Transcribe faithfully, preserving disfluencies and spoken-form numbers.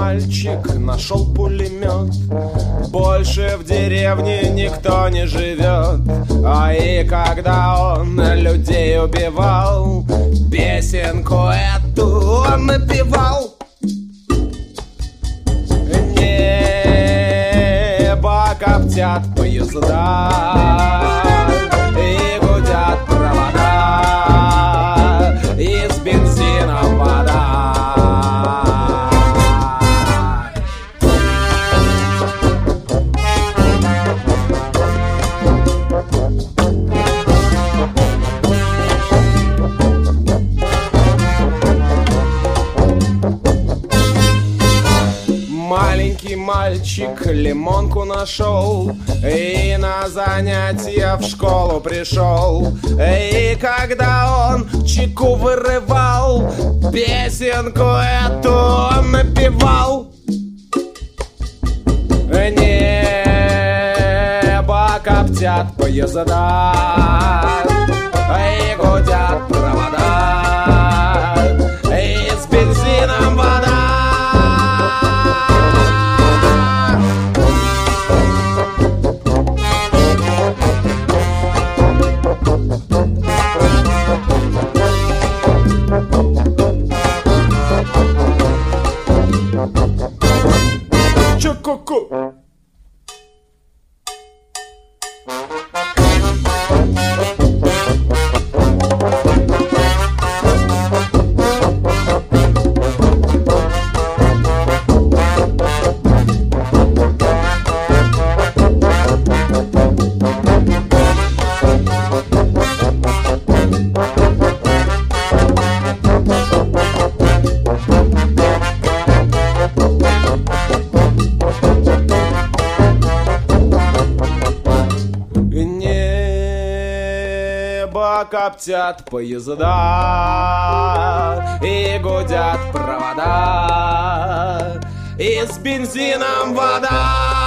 мальчик нашел пулемет. Больше в деревне никто не живет. А и когда он людей убивал, песенку эту он напевал. Небо коптят поезда и гудят провода, и с бензином вода. Маленький мальчик лимонку нашел и на занятия в школу пришел. И когда он чеку вырывал, песенку эту он напевал. Небо коптят поезда и гудят провода, и с бензином вода. Чу-ку-ку. Коптят поезда и гудят провода, и с бензином вода.